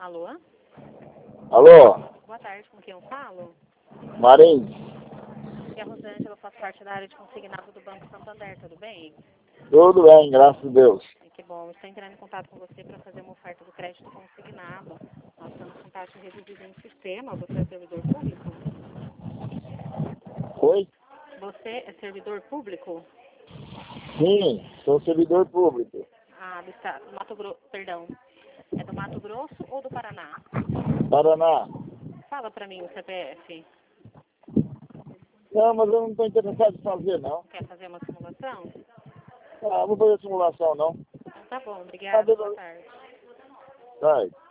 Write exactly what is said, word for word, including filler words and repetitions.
Alô? Alô? Boa tarde, com quem eu falo? Marins? Aqui é a Rosângela, eu faço parte da área de consignado do Banco Santander, tudo bem? Tudo bem, graças a Deus. Que bom, estou entrando em contato com você para fazer uma oferta do crédito consignado. Nós estamos com taxa reduzida em sistema, você é servidor público? Oi? Você é servidor público? Sim, sou servidor público. Ah, do estado, Mato Grosso, perdão. É do Mato Grosso ou do Paraná? Paraná. Fala para mim o C P F. Não, mas eu não estou interessado em fazer, não. Quer fazer uma simulação? Ah, não vou fazer simulação, não. Então tá bom, Ah, obrigada, boa beleza. tarde. Vai.